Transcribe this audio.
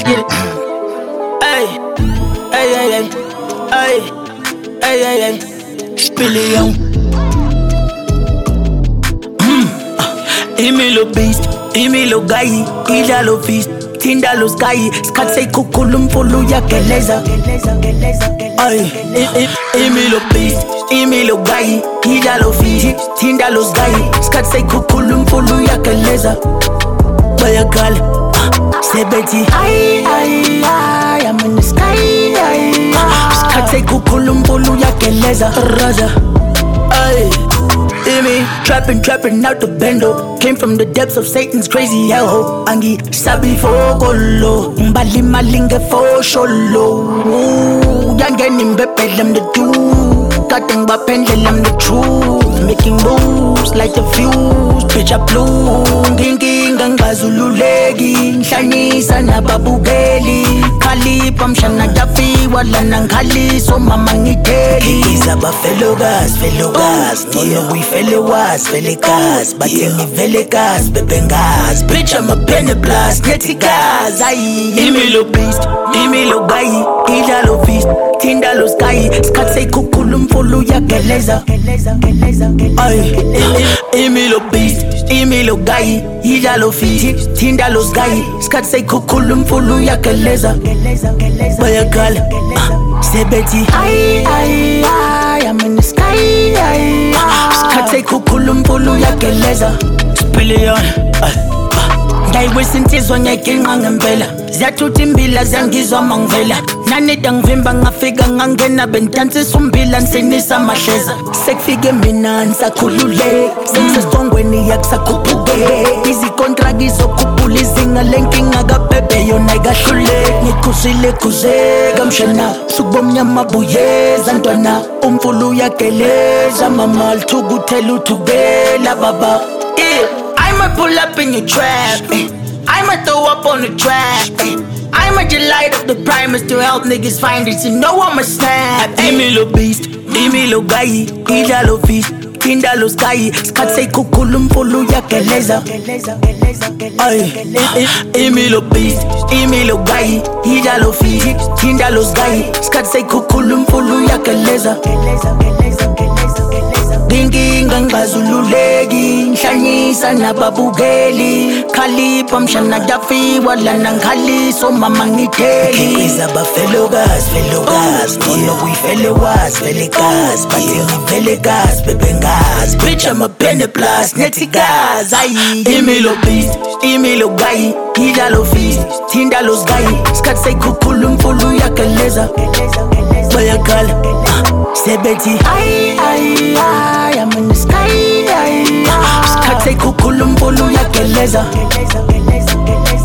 get it. Ay, ay, ay, ay, ay, ay, ay, ay. Spillion. Imilo beast, imilo guy, idalo feast, tindalo sky, skat say kukulumfulu ya keleza. Ay, imilo beast, imilo guy, idalo feast, tindalo sky, skat say kukulumfulu ya keleza. Bayakal, sebeti, ay, I'm in the sky, skat say kukulumfulu ya keleza. Raza, ay. Me trapping out the bendo. Came from the depths of Satan's crazy hellhole. Angi sabi fogolo, mbali malinge for sholo. Yangen imbepe them the do, cutting bapendel them the truth. Making moves like the fuse, bitch I blew. Gingi ngangazulu legi, shanyisa na babugeli. Kalipa mshana dafi wala nangali so mama ngiteli. Izaba fellow guys, Mono we fele was, fele gas, but me vele gas, bebe gas. Bitch I'm a penny blast, neti gas. Aye, imilo beast, imilo guy, idalo feast, tindalo sky. Skat say kukulumfulu ya keleza. Aye, imilo beast, imilo guy, idalo feast, tindalo sky. Skat say kukulumfulu ya keleza. Bayakal, sebeti, ay, I'm in the sky, Skat say kukulumfulu ya keleza. Spillion, Ndaiwisintizwa nyakinga ngempela. Ziyathuthi imbila ziyangizwa mangivela. Nanida ngivimba ngafika ngangena bendansisa umbila nsinisa amahleza. Sekufike mina ngisakhululeka, sengisesongweni yakusakhuphuke. Izikontraki zokhuphula izinga lenkinga kabhebhe yona ikahluleka. Ngikhuzile khuzeka mshana, sukubomnyama buyeza ntwana. Umfulu uyageleza mama lithukuthela uthukela baba. I might pull up in your trap, I might throw up on the track, I might just light up the primers to help niggas find it. You know I'm a snap. Imilo beast, imilo guy, idalo feast, tindalo sky. Skat say kukulumfulu ya keleza. Ay, imilo beast, imilo guy, idalo feast, tindalo sky. Skat say kukulumfulu ya keleza. Gingi ngangazululeki, nhlanyisa nababukeli. Kalipa mshana dafi wala nangali so mama ngiteli. Izaba fellow guys, Mono we fele was, fele gas, but me fele gas, bebe gas. Bitch I'm a penny plus, neti gas. Aye, imilo beast, imilo guy, idalo feast, tindalo sky. Skat say kukulumfulu ya keleza. Bayakal, sebeti, ay, I'm in the sky, Skat say kukulumfulu ya keleza.